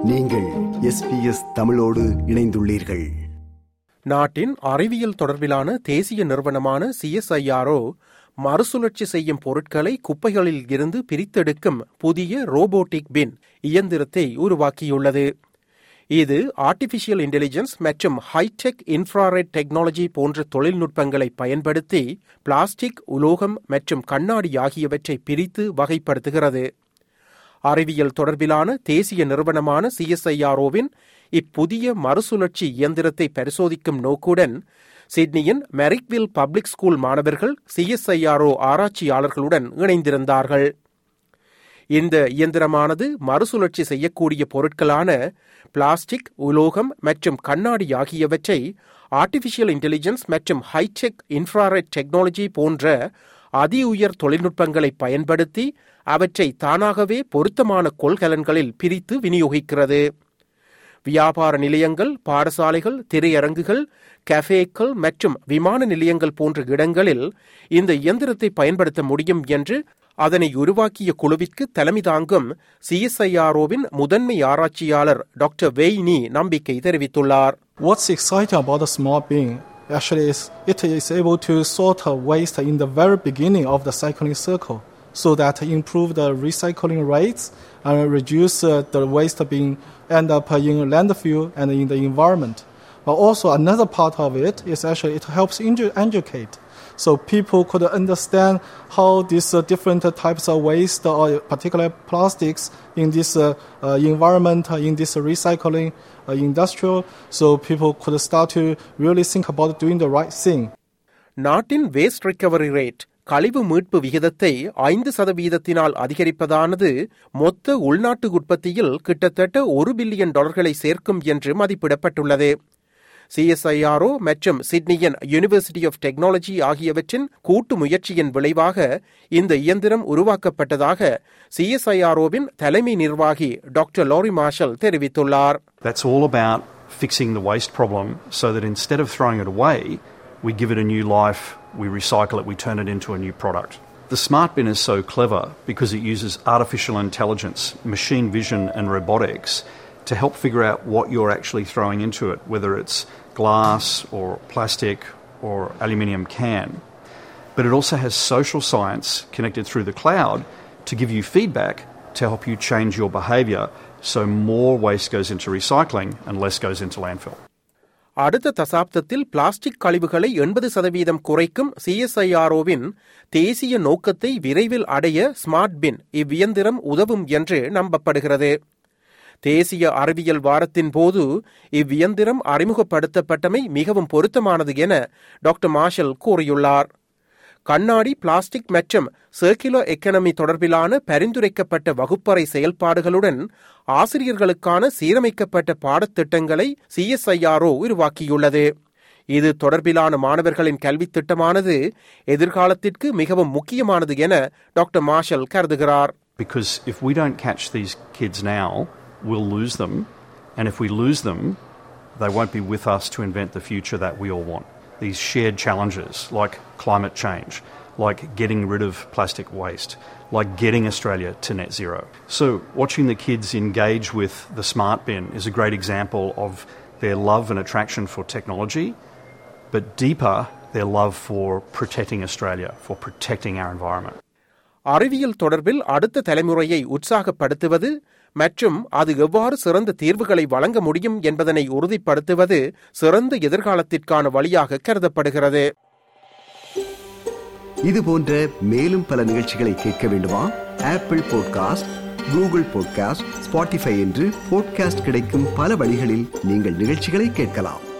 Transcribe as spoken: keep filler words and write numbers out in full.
நீங்கள் S B S தமிழோடு இணைந்துள்ளீர்கள். நாட்டின் அறிவியல் தொடர்பிலான தேசிய நிறுவனமான C S I R O மறுசுழற்சி செய்யும் பொருட்களை குப்பைகளில் இருந்து பிரித்தெடுக்கும் புதிய ரோபோட்டிக் பின் இயந்திரத்தை உருவாக்கியுள்ளது. இது ஆர்டிபிஷியல் இன்டெலிஜென்ஸ் மற்றும் ஹைடெக் இன்ஃப்ராரெட் டெக்னாலஜி போன்ற தொழில்நுட்பங்களை பயன்படுத்தி பிளாஸ்டிக், உலோகம் மற்றும் கண்ணாடி ஆகியவற்றை பிரித்து வகைப்படுத்துகிறது. அறிவியல் தொடர்பிலான தேசிய நிறுவனமான சி எஸ் ஐ ஆர் ஓவின் இப்புதிய மறுசுழற்சி இயந்திரத்தை பரிசோதிக்கும் நோக்குடன் சிட்னியின் மெரிக்வில் பப்ளிக் ஸ்கூல் மாணவர்கள் C S I R O ஆராய்ச்சியாளர்களுடன் இணைந்திருந்தார்கள். இந்த இயந்திரமானது மறுசுழற்சி செய்யக்கூடிய பொருட்களான பிளாஸ்டிக், உலோகம் மற்றும் கண்ணாடி ஆகியவற்றை ஆர்டிபிஷியல் இன்டெலிஜென்ஸ் மற்றும் ஹைடெக் இன்ஃப்ராரெட் டெக்னாலஜி போன்ற அதி உயர் தொழில்நுட்பங்களை பயன்படுத்தி அவற்றை தானாகவே பொருத்தமான கொள்கலன்களில் பிரித்து விநியோகிக்கிறது. வியாபார நிலையங்கள், பாடசாலைகள், திரையரங்குகள், கஃபேக்கள் மற்றும் விமான நிலையங்கள் போன்ற இடங்களில் இந்த இயந்திரத்தை பயன்படுத்த முடியும் என்று அதனை உருவாக்கிய குழுவிற்கு தலைமை தாங்கும் சி எஸ் ஐ ஆர் ஓவின் முதன்மை ஆராய்ச்சியாளர் டாக்டர் வெய்னி நம்பிக்கை தெரிவித்துள்ளார். What's exciting about the small bin actually is it is able to sort waste in the very beginning of the cycling circle, so that improve the recycling rates and reduce uh, the waste being end up in landfill and in the environment. But also another part of it is actually it helps educate, so people could understand how these uh, different types of waste or particular plastics in this uh, uh, environment, uh, in this recycling uh, industrial, so people could start to really think about doing the right thing. நாட்டின் waste recovery rate, கழிவு மீட்பு விகிதத்தை ஐந்து சதவீதத்தினால் அதிகரிப்பதானது மொத்த உள்நாட்டு உற்பத்தியில் கிட்டத்தட்ட ஒரு பில்லியன் டாலர்களை சேர்க்கும் என்று மதிப்பிடப்பட்டுள்ளது. C S I R O மற்றும் சிட்னியின் யூனிவர்சிட்டி ஆஃப் டெக்னாலஜி ஆகியவற்றின் கூட்டு முயற்சியின் விளைவாக இந்த இயந்திரம் உருவாக்கப்பட்டதாக சி எஸ் ஐ ஆர் ஓவின் தலைமை நிர்வாகி டாக்டர் லாரி மார்ஷல் தெரிவித்துள்ளார். That's all about fixing the waste problem so that instead of throwing it away, we give it a new life, we recycle it, we turn it into a new product. The smart bin is so clever because it uses artificial intelligence, machine vision and robotics to help figure out what you're actually throwing into it, whether it's glass or plastic or aluminium can. But it also has social science connected through the cloud to give you feedback to help you change your behaviour, so more waste goes into recycling and less goes into landfill. அடுத்த தசாப்தத்தில் plastic கழிவுகளை எண்பது சதவீதம் குறைக்கும் C S I R ஓவின் தேசிய நோக்கத்தை விரைவில் அடைய ஸ்மார்ட் பின் இவ்வியந்திரம் உதவும் என்று நம்பப்படுகிறது. தேசிய அறிவியல் வாரத்தின் போது இவ்வியந்திரம் அறிமுகப்படுத்தப்பட்டமை மிகவும் பொருத்தமானது என டாக்டர் மார்ஷல் கூறியுள்ளார். கண்ணாடி, பிளாஸ்டிக் மற்றும் சர்க்குலர் எக்கனமி தொடர்பிலான பரிந்துரைக்கப்பட்ட வகுப்பறை செயல்பாடுகளுடன் ஆசிரியர்களுக்கான சீரமைக்கப்பட்ட பாடத்திட்டங்களை C S I R O உருவாக்கியுள்ளது. இது தொடர்பிலான மாணவர்களின் கல்வித் திட்டமானது எதிர்காலத்திற்கு மிகவும் முக்கியமானது என டாக்டர் மார்ஷல் கருதுகிறார். Because if we don't catch these kids now, we'll lose them, and if we lose them, they won't be with us to invent the future that we all want. These shared challenges like climate change, like getting rid of plastic waste, like getting Australia to net zero. So watching the kids engage with the smart bin is a great example of their love and attraction for technology, but deeper, their love for protecting Australia, for protecting our environment. அறிவியல் தொடர்பில் அடுத்த தலைமுறையை உற்சாகப்படுத்துவது மற்றும் அது எவ்வாறு சிறந்த தீர்வுகளை வழங்க முடியும் என்பதனை உறுதிப்படுத்துவது சிறந்த எதிர்காலத்திற்கான வழியாக கருதப்படுகிறது. இது போன்ற மேலும் பல நிகழ்ச்சிகளை கேட்க வேண்டுமா? Apple podcast, Google podcast, Spotify என்று பாட்காஸ்ட் கிடைக்கும் பல வழிகளில் நீங்கள் நிகழ்ச்சிகளை கேட்கலாம்.